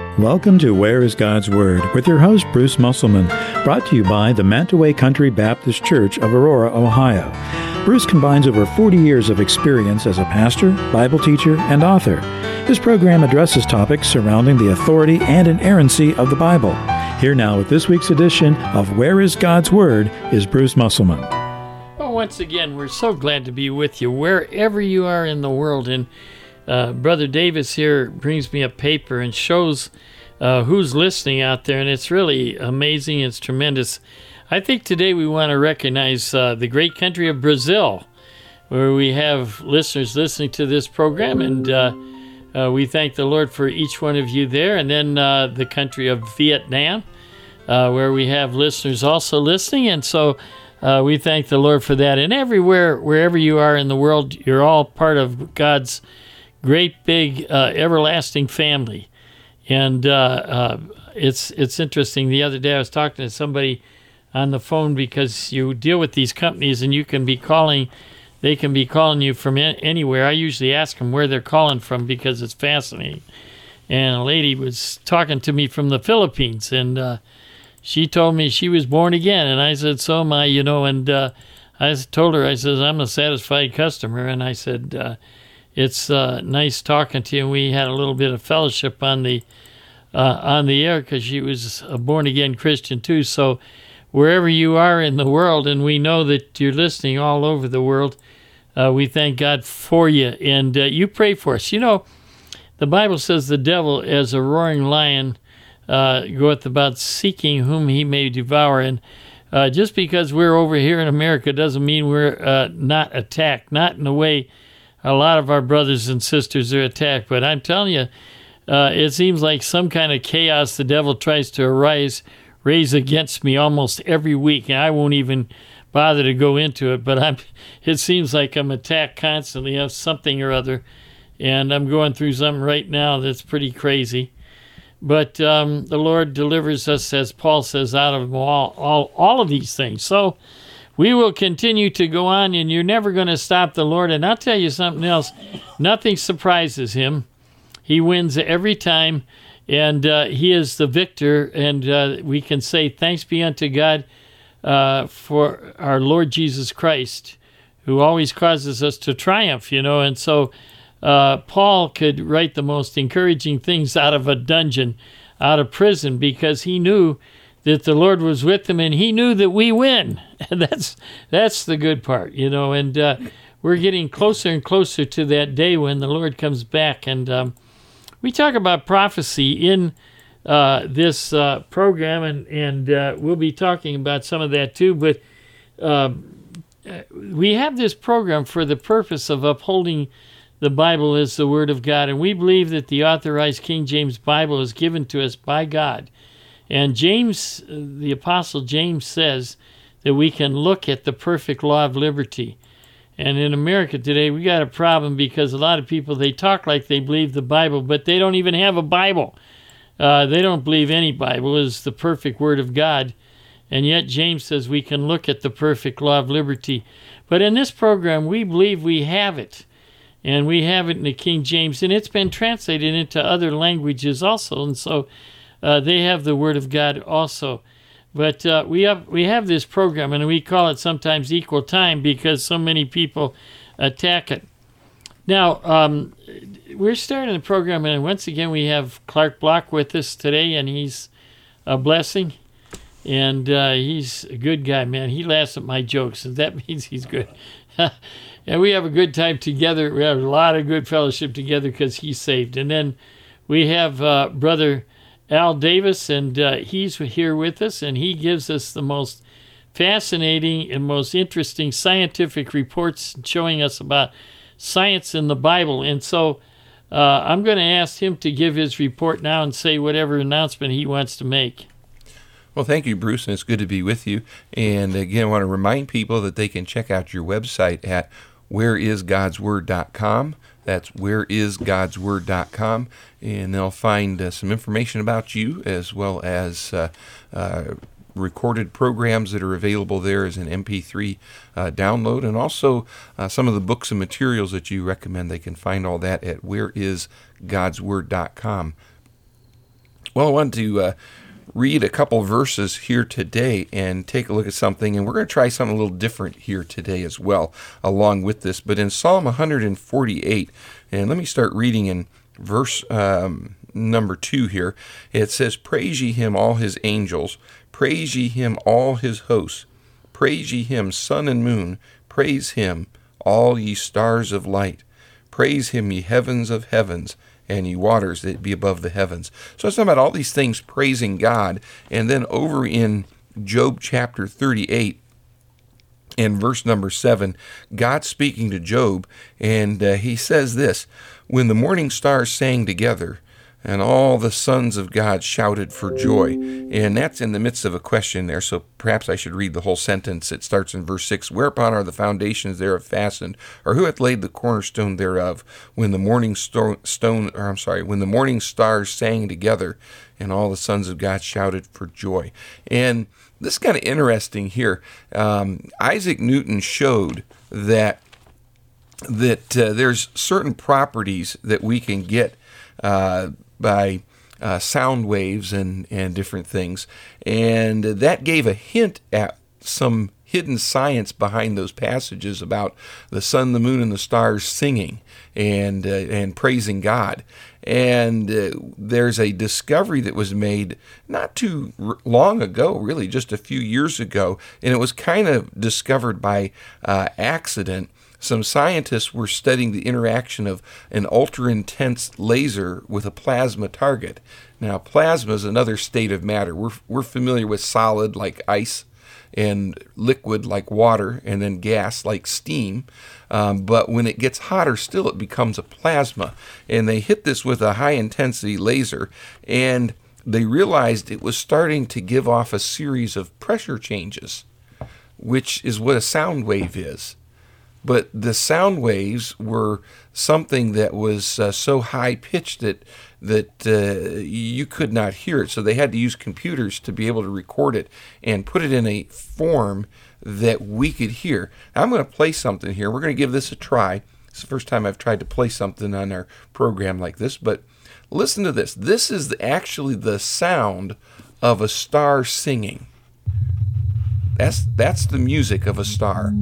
Welcome to Where is God's Word with your host, Bruce Musselman, brought to you by the Mantaway Country Baptist Church of Aurora, Ohio. Bruce combines over 40 years of experience as a pastor, Bible teacher, and author. This program addresses topics surrounding the authority and inerrancy of the Bible. Here now with this week's edition of Where is God's Word is Bruce Musselman. Well, once again, we're so glad to be with you wherever you are in the world. And Brother Davis here brings me a paper and shows who's listening out there, and it's really amazing. It's tremendous. I think today we want to recognize the great country of Brazil, where we have listeners listening to this program, and we thank the Lord for each one of you there. And then the country of Vietnam, where we have listeners also listening, and so we thank the Lord for that. And everywhere, wherever you are in the world, you're all part of God's great big everlasting family. And it's interesting. The other day I was talking to somebody on the phone, because you deal with these companies and they can be calling you from anywhere. I usually ask them where they're calling from because it's fascinating. And a lady was talking to me from the Philippines, and she told me she was born again. And I said, so am I, and I told her, I said, I'm a satisfied customer. And I said, it's nice talking to you. And we had a little bit of fellowship on the air, because she was a born-again Christian too. So wherever you are in the world, and we know that you're listening all over the world, we thank God for you. And you pray for us. The Bible says the devil, as a roaring lion, goeth about seeking whom he may devour. And just because we're over here in America doesn't mean we're not attacked, not in the way a lot of our brothers and sisters are attacked. But I'm telling you, it seems like some kind of chaos the devil tries to raise against me almost every week. And I won't even bother to go into it, but it seems like I'm attacked constantly of something or other. And I'm going through something right now that's pretty crazy. But the Lord delivers us, as Paul says, out of all of these things. So we will continue to go on, and you're never going to stop the Lord. And I'll tell you something else. Nothing surprises him. He wins every time, and he is the victor. And we can say thanks be unto God for our Lord Jesus Christ, who always causes us to triumph, And so Paul could write the most encouraging things out of a dungeon, out of prison, because he knew that the Lord was with him, and he knew that we win. And that's the good part, And we're getting closer and closer to that day when the Lord comes back. And we talk about prophecy in this program, and we'll be talking about some of that too. But we have this program for the purpose of upholding the Bible as the Word of God. And we believe that the authorized King James Bible is given to us by God. And James, the Apostle James, says that we can look at the perfect law of liberty. And in America today, we got a problem, because a lot of people, they talk like they believe the Bible, but they don't even have a Bible. They don't believe any Bible is the perfect Word of God. And yet James says we can look at the perfect law of liberty. But in this program, we believe we have it. And we have it in the King James, and it's been translated into other languages also. And so they have the Word of God also. But we have this program, and we call it sometimes Equal Time, because so many people attack it. Now, we're starting the program, and once again we have Clark Block with us today, and he's a blessing. And he's a good guy, man. He laughs at my jokes, and that means he's good. And we have a good time together. We have a lot of good fellowship together because he's saved. And then we have Brother Al Davis, and he's here with us, and he gives us the most fascinating and most interesting scientific reports showing us about science in the Bible. And so I'm going to ask him to give his report now and say whatever announcement he wants to make. Well, thank you, Bruce, and it's good to be with you. And again, I want to remind people that they can check out your website at whereisgodsword.com. That's whereisgodsword.com, and they'll find some information about you, as well as recorded programs that are available there as an MP3 download, and also some of the books and materials that you recommend. They can find all that at whereisgodsword.com. Well, I want to read a couple verses here today and take a look at something, and we're going to try something a little different here today as well, along with this. But in Psalm 148, and let me start reading in verse number 2 here. It says, "Praise ye him, all his angels. Praise ye him, all his hosts. Praise ye him, sun and moon. Praise him, all ye stars of light. Praise him, ye heavens of heavens, and ye waters that be above the heavens." So it's talking about all these things praising God. And then over in Job chapter 38, in verse number 7, God speaking to Job, and he says this, "When the morning stars sang together, and all the sons of God shouted for joy." And that's in the midst of a question there, so perhaps I should read the whole sentence. It starts in verse 6, "Whereupon are the foundations thereof fastened, or who hath laid the cornerstone thereof? When the morning when the morning stars sang together, and all the sons of God shouted for joy." And this is kind of interesting here. Isaac Newton showed that there's certain properties that we can get by sound waves and different things. And that gave a hint at some hidden science behind those passages about the sun, the moon, and the stars singing and praising God. And there's a discovery that was made not too long ago, really just a few years ago, and it was kind of discovered by accident. Some scientists were studying the interaction of an ultra-intense laser with a plasma target. Now, plasma is another state of matter. We're familiar with solid like ice, and liquid like water, and then gas like steam. But when it gets hotter still, it becomes a plasma. And they hit this with a high-intensity laser, and they realized it was starting to give off a series of pressure changes, which is what a sound wave is. But the sound waves were something that was so high-pitched that you could not hear it. So they had to use computers to be able to record it and put it in a form that we could hear. Now, I'm going to play something here. We're going to give this a try. It's the first time I've tried to play something on our program like this. But listen to this. This is actually the sound of a star singing. That's the music of a star.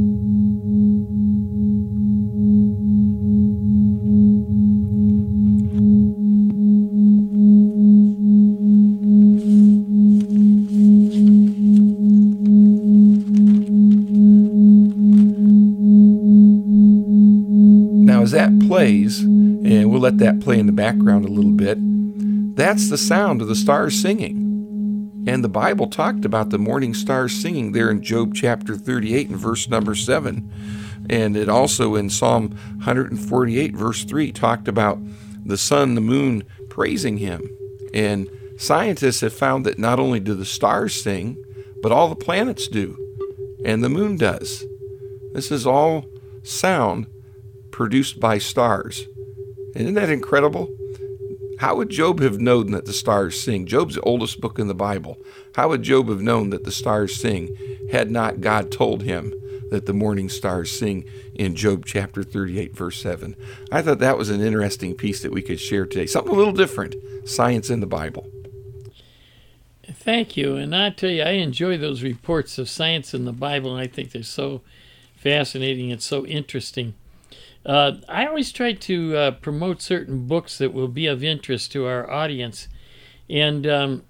As that plays, and we'll let that play in the background a little bit, that's the sound of the stars singing. And the Bible talked about the morning stars singing there in Job chapter 38 and verse number 7. And it also in Psalm 148 verse 3 talked about the sun, the moon praising him. And scientists have found that not only do the stars sing, but all the planets do. And the moon does. This is all sound produced by stars. Isn't that incredible? How would Job have known that the stars sing? Job's the oldest book in the Bible. How would Job have known that the stars sing had not God told him that the morning stars sing in Job chapter 38, verse 7? I thought that was an interesting piece that we could share today. Something a little different. Science in the Bible. Thank you. And I tell you, I enjoy those reports of science in the Bible, and I think they're so fascinating and so interesting. I always try to promote certain books that will be of interest to our audience. And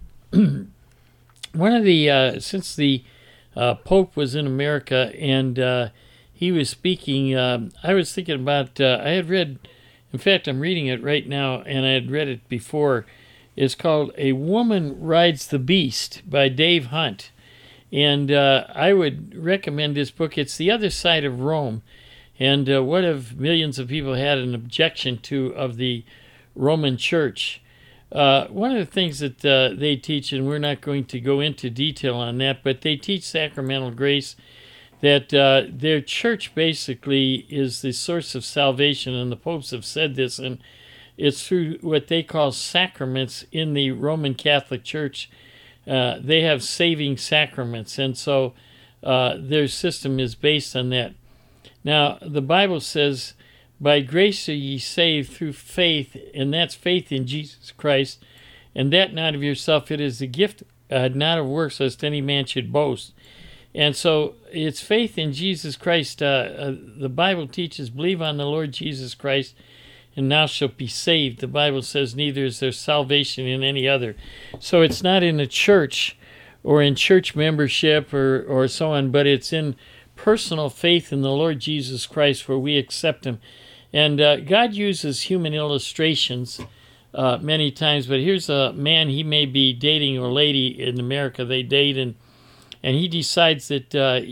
one of the, since the Pope was in America and he was speaking, I was thinking about, I had read, in fact, I'm reading it right now, and I had read it before. It's called A Woman Rides the Beast by Dave Hunt. And I would recommend this book. It's The Other Side of Rome. And what have millions of people had an objection to of the Roman Church? One of the things that they teach, and we're not going to go into detail on that, but they teach sacramental grace, that their church basically is the source of salvation, and the popes have said this, and it's through what they call sacraments in the Roman Catholic Church. They have saving sacraments, and so their system is based on that. Now, the Bible says, by grace are ye saved through faith, and that's faith in Jesus Christ, and that not of yourself, it is the gift, not of works, lest any man should boast. And so it's faith in Jesus Christ. The Bible teaches, believe on the Lord Jesus Christ, and thou shalt be saved. The Bible says, neither is there salvation in any other. So it's not in a church or in church membership or so on, but it's in personal faith in the Lord Jesus Christ where we accept him. And God uses human illustrations many times, but here's a man, he may be dating a lady in America, they date, and he decides that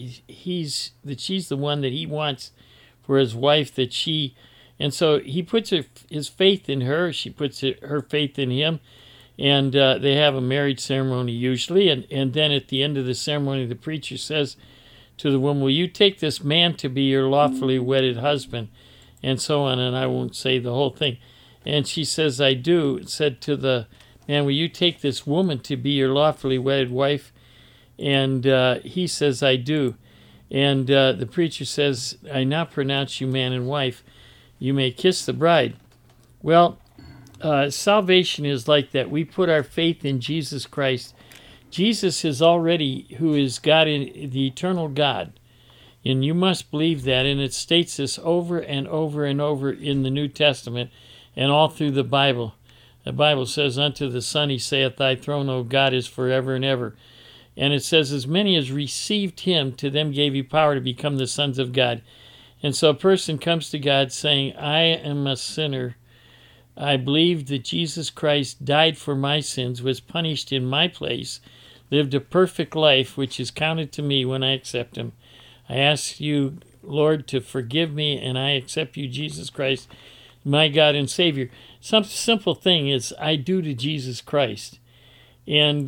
she's the one that he wants for his wife, and so he puts his faith in her, she puts her faith in him, and they have a marriage ceremony usually, and then at the end of the ceremony, the preacher says to the woman, will you take this man to be your lawfully wedded husband? And so on, and I won't say the whole thing. And she says, I do. It said to the man, will you take this woman to be your lawfully wedded wife? And he says, I do. And the preacher says, I now pronounce you man and wife. You may kiss the bride. Well, salvation is like that. We put our faith in Jesus Christ. Jesus is already who is God, in the eternal God. And you must believe that. And it states this over and over and over in the New Testament and all through the Bible. The Bible says, unto the Son he saith, thy throne, O God, is forever and ever. And it says, as many as received him, to them gave he power to become the sons of God. And so a person comes to God saying, I am a sinner. I believe that Jesus Christ died for my sins, was punished in my place, lived a perfect life, which is counted to me when I accept him. I ask you, Lord, to forgive me, and I accept you, Jesus Christ, my God and Savior. Some simple thing is I do to Jesus Christ. And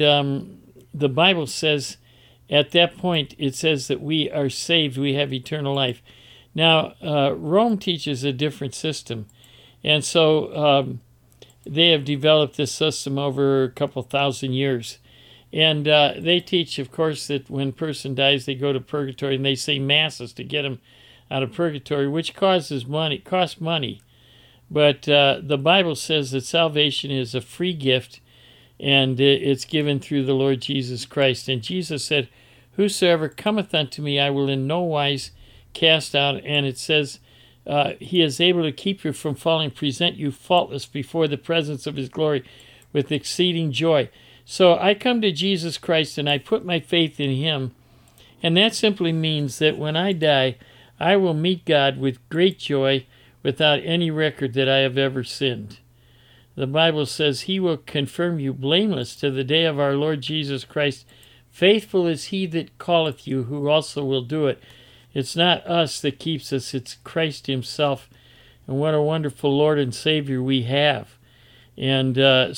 the Bible says, at that point, it says that we are saved, we have eternal life. Now, Rome teaches a different system. And so they have developed this system over a couple thousand years. And they teach, of course, that when a person dies, they go to purgatory, and they say masses to get them out of purgatory, which costs money. But the Bible says that salvation is a free gift, and it's given through the Lord Jesus Christ. And Jesus said, whosoever cometh unto me, I will in no wise cast out. And it says, he is able to keep you from falling, present you faultless before the presence of his glory with exceeding joy. So I come to Jesus Christ and I put my faith in him. And that simply means that when I die, I will meet God with great joy without any record that I have ever sinned. The Bible says he will confirm you blameless to the day of our Lord Jesus Christ. Faithful is he that calleth you, who also will do it. It's not us that keeps us, it's Christ himself. And what a wonderful Lord and Savior we have. And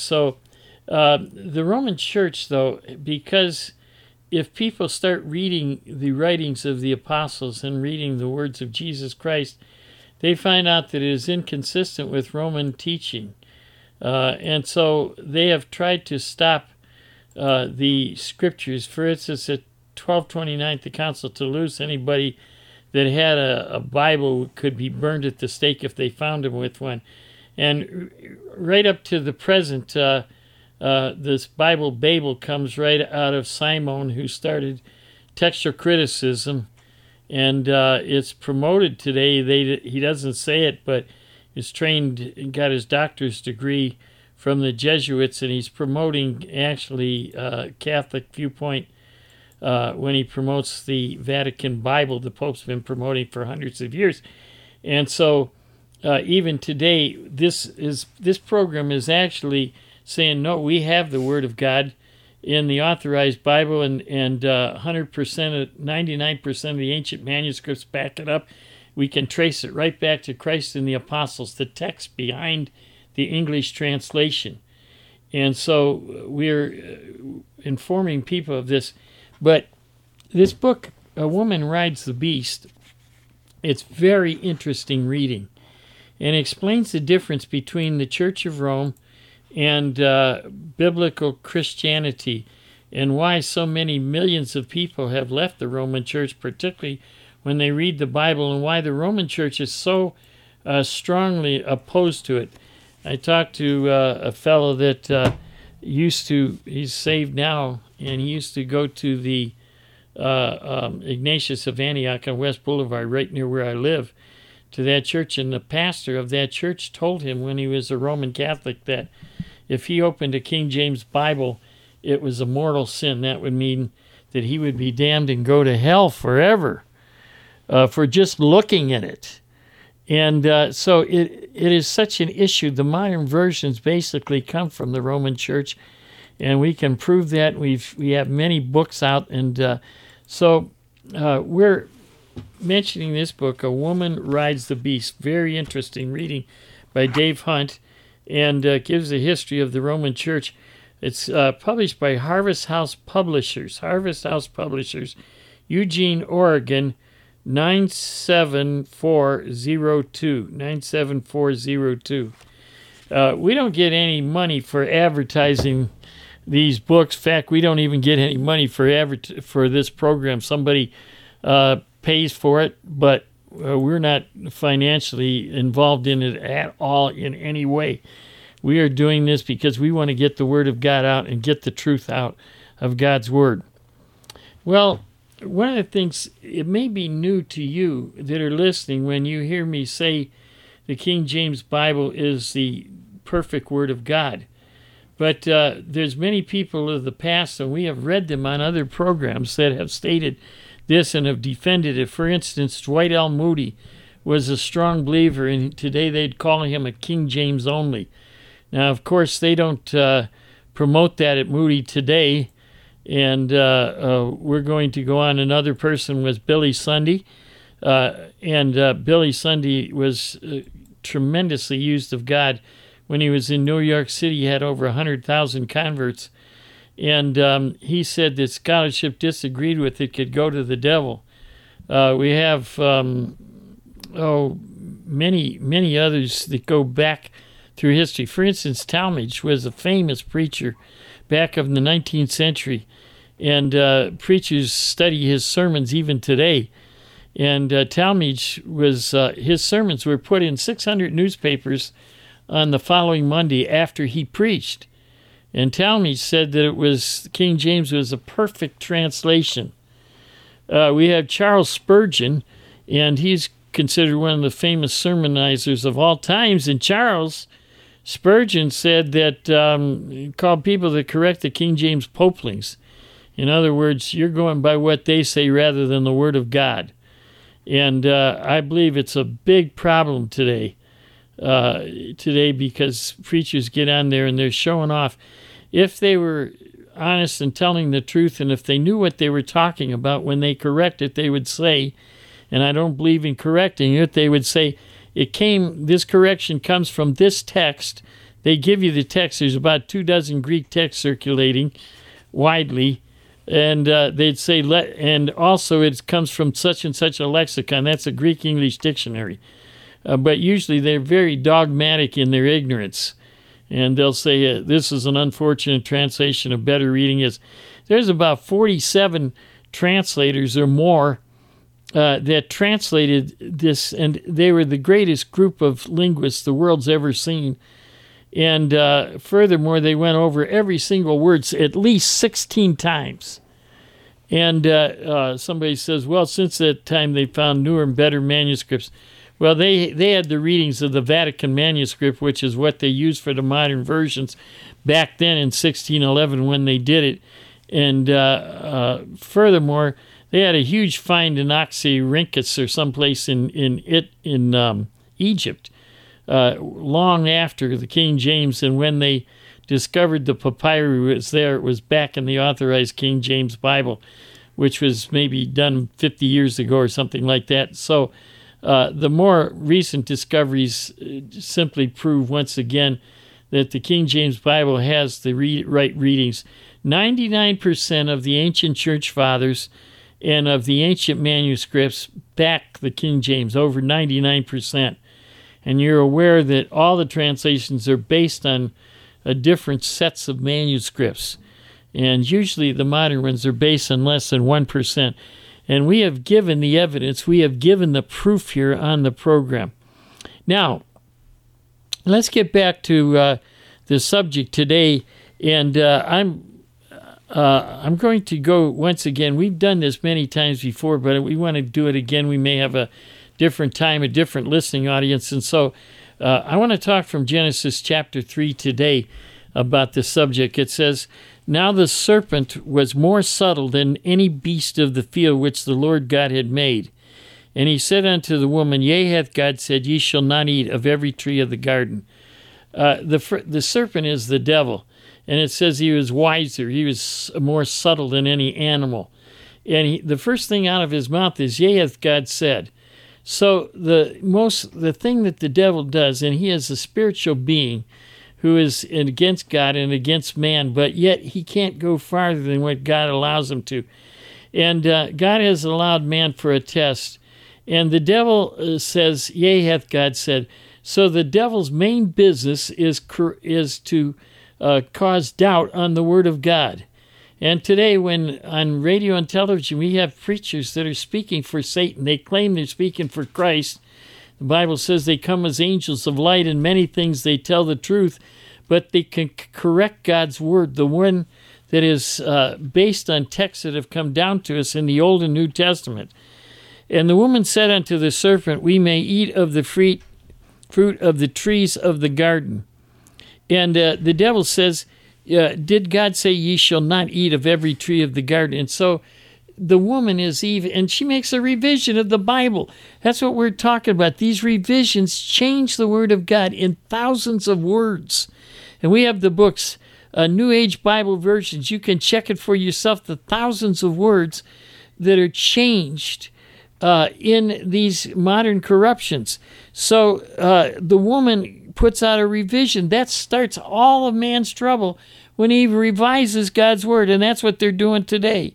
the Roman Church, though, because if people start reading the writings of the apostles and reading the words of Jesus Christ, they find out that it is inconsistent with Roman teaching. And so they have tried to stop the scriptures. For instance, at 1229, the Council of Toulouse, anybody that had a Bible could be burned at the stake if they found him with one. And right up to the present, this Babel comes right out of Simon, who started textual criticism, and it's promoted today. He doesn't say it, but he's trained and got his doctor's degree from the Jesuits, and he's promoting actually Catholic viewpoint when he promotes the Vatican Bible. The Pope's been promoting for hundreds of years, and so even today, this program is actually saying, no, we have the Word of God in the authorized Bible, and 100%, 99% of the ancient manuscripts back it up. We can trace it right back to Christ and the apostles, the text behind the English translation. And so we're informing people of this. But this book, A Woman Rides the Beast, it's very interesting reading, and explains the difference between the Church of Rome and biblical Christianity, and why so many millions of people have left the Roman Church, particularly when they read the Bible, and why the Roman Church is so strongly opposed to it. I talked to a fellow that he's saved now, and he used to go to the Ignatius of Antioch on West Boulevard, right near where I live, to that church. And the pastor of that church told him when he was a Roman Catholic that if he opened a King James Bible, it was a mortal sin. That would mean that he would be damned and go to hell forever for just looking at it. And so it is such an issue. The modern versions basically come from the Roman Church, and we can prove that. We have many books out, and so we're mentioning this book, A Woman Rides the Beast. Very interesting reading by Dave Hunt, and gives a history of the Roman Church. It's published by Harvest House Publishers, Eugene, Oregon, 97402. We don't get any money for advertising these books. In fact, we don't even get any money for this program. Somebody pays for it, but we're not financially involved in it at all in any way. We are doing this because we want to get the Word of God out and get the truth out of God's Word. Well, one of the things, it may be new to you that are listening when you hear me say the King James Bible is the perfect Word of God. But there's many people of the past, and we have read them on other programs, that have stated this and have defended it. For instance, Dwight L. Moody was a strong believer, and today they'd call him a King James only. Now, of course, they don't promote that at Moody today, and we're going to go on. Another person was Billy Sunday, and Billy Sunday was tremendously used of God. When he was in New York City, he had over 100,000 converts, and he said that scholarship disagreed with it could go to the devil. We have many others that go back through history. For instance, Talmage was a famous preacher back of the 19th century, and preachers study his sermons even today. And Talmage was his sermons were put in 600 newspapers on the following Monday after he preached. And Talmage said that King James was a perfect translation. We have Charles Spurgeon, and he's considered one of the famous sermonizers of all times. And Charles Spurgeon said that he called people that correct the King James popelings. In other words, you're going by what they say rather than the Word of God. And I believe it's a big problem today because preachers get on there and they're showing off. If they were honest and telling the truth, and if they knew what they were talking about when they correct it, they would say, and I don't believe in correcting it, they would say, this correction comes from this text. They give you the text. There's about 24 Greek texts circulating widely, and they'd say, and also it comes from such and such a lexicon. That's a Greek-English dictionary. But usually they're very dogmatic in their ignorance. And they'll say, this is an unfortunate translation. A better reading is, there's about 47 translators or more that translated this, and they were the greatest group of linguists the world's ever seen. And furthermore, they went over every single word at least 16 times. And somebody says, well, since that time they found newer and better manuscripts. Well, they had the readings of the Vatican manuscript, which is what they used for the modern versions back then in 1611 when they did it. And furthermore, they had a huge find in Oxyrhynchus or someplace in Egypt long after the King James. And when they discovered the papyri was there, it was back in the authorized King James Bible, which was maybe done 50 years ago or something like that. So the more recent discoveries simply prove once again that the King James Bible has the right readings. 99% of the ancient church fathers and of the ancient manuscripts back the King James, over 99%. And you're aware that all the translations are based on different sets of manuscripts. And usually the modern ones are based on less than 1%. And we have given the evidence, we have given the proof here on the program. Now, let's get back to the subject today. And I'm going to go once again. We've done this many times before, but we want to do it again. We may have a different time, a different listening audience. And so I want to talk from Genesis chapter 3 today about this subject. It says, "Now the serpent was more subtle than any beast of the field which the Lord God had made. And he said unto the woman, Yea, hath God said, Ye shall not eat of every tree of the garden." The serpent is the devil. And it says he was wiser. He was more subtle than any animal. And the first thing out of his mouth is, "Yea, hath God said." So the thing that the devil does, and he is a spiritual being who is against God and against man, but yet he can't go farther than what God allows him to. And God has allowed man for a test. And the devil says, "Yea, hath God said." So the devil's main business is to cause doubt on the Word of God. And today, when on radio and television we have preachers that are speaking for Satan, they claim they're speaking for Christ. The Bible says they come as angels of light, and many things they tell the truth, but they can correct God's Word, the one that is based on texts that have come down to us in the Old and New Testament. "And the woman said unto the serpent, We may eat of the fruit of the trees of the garden." And the devil says, "Did God say ye shall not eat of every tree of the garden?" And so the woman is Eve, and she makes a revision of the Bible. That's what we're talking about. These revisions change the Word of God in thousands of words. And we have the books, New Age Bible versions. You can check it for yourself, the thousands of words that are changed in these modern corruptions. So the woman puts out a revision. That starts all of man's trouble when he revises God's Word, and that's what they're doing today.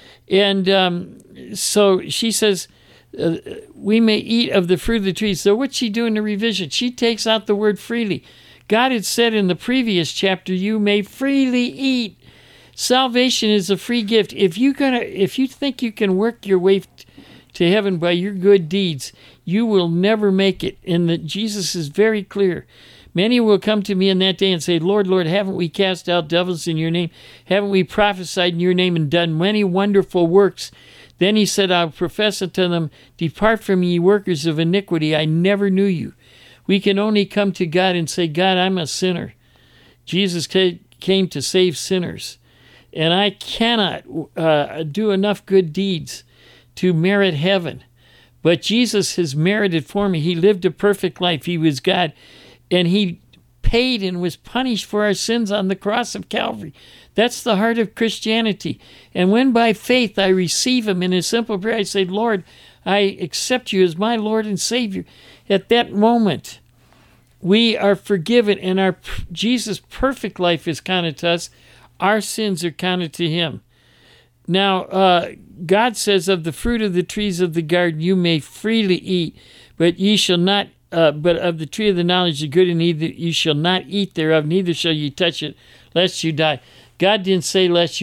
And so she says, "We may eat of the fruit of the trees." So what's she doing in the revision? She takes out the word freely. God had said in the previous chapter, "You may freely eat." Salvation is a free gift. If you think you can work your way to heaven by your good deeds, you will never make it. And Jesus is very clear. "Many will come to me in that day and say, Lord, Lord, haven't we cast out devils in your name? Haven't we prophesied in your name and done many wonderful works? Then he said, I'll profess unto them, Depart from me, ye workers of iniquity, I never knew you." We can only come to God and say, "God, I'm a sinner. Jesus came to save sinners. And I cannot do enough good deeds to merit heaven. But Jesus has merited for me. He lived a perfect life. He was God. And he paid and was punished for our sins on the cross of Calvary. That's the heart of Christianity. And when by faith I receive him in a simple prayer, I say, "Lord, I accept you as my Lord and Savior." At that moment, we are forgiven, and Jesus' perfect life is counted to us. Our sins are counted to him. Now, God says, "Of the fruit of the trees of the garden you may freely eat, but ye shall not. But of the tree of the knowledge of good and evil you shall not eat thereof, neither shall you touch it, lest you die." God didn't say that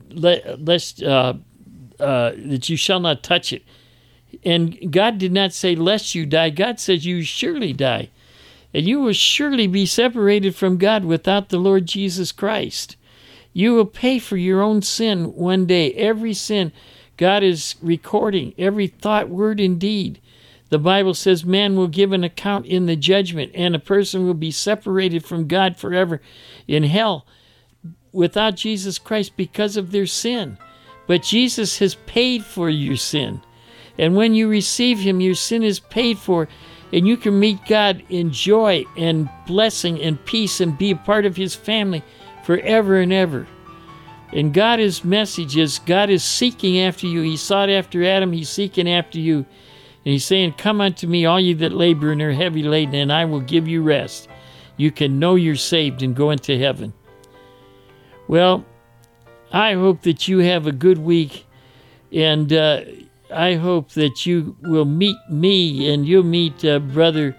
you shall not touch it, and God did not say lest you die. God says you surely die, and you will surely be separated from God without the Lord Jesus Christ. You will pay for your own sin one day. Every sin God is recording, every thought, word, and deed. The Bible says man will give an account in the judgment, and a person will be separated from God forever in hell without Jesus Christ because of their sin. But Jesus has paid for your sin. And when you receive him, your sin is paid for, and you can meet God in joy and blessing and peace and be a part of his family forever and ever. And God's message is God is seeking after you. He sought after Adam. He's seeking after you. And he's saying, "Come unto me, all you that labor and are heavy laden, and I will give you rest." You can know you're saved and go into heaven. Well, I hope that you have a good week, and I hope that you will meet me, and you'll meet Brother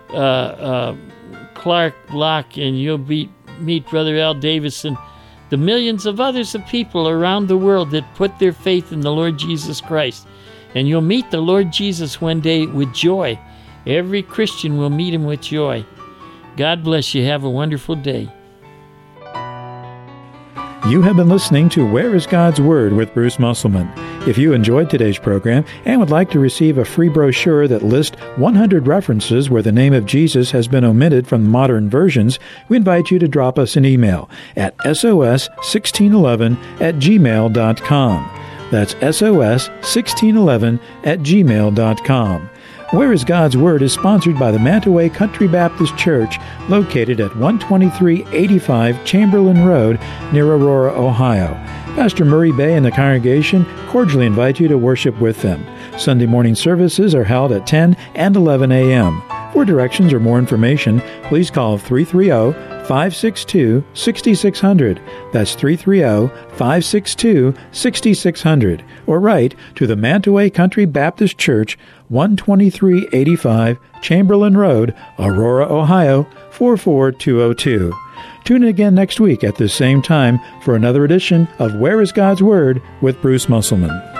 Clark Block, and you'll meet Brother Al Davis, and the millions of others of people around the world that put their faith in the Lord Jesus Christ. And you'll meet the Lord Jesus one day with joy. Every Christian will meet him with joy. God bless you. Have a wonderful day. You have been listening to Where is God's Word with Bruce Musselman. If you enjoyed today's program and would like to receive a free brochure that lists 100 references where the name of Jesus has been omitted from modern versions, we invite you to drop us an email at sos1611@gmail.com. That's sos1611@gmail.com. Where is God's Word is sponsored by the Mantaway Country Baptist Church, located at 12385 Chamberlain Road near Aurora, Ohio. Pastor Murray Bay and the congregation cordially invite you to worship with them. Sunday morning services are held at 10 and 11 a.m. For directions or more information, please call 330-562-6600. That's 330-562-6600. Or write to the Mantaway Country Baptist Church, 12385 Chamberlain Road, Aurora, Ohio, 44202. Tune in again next week at this same time for another edition of Where is God's Word with Bruce Musselman.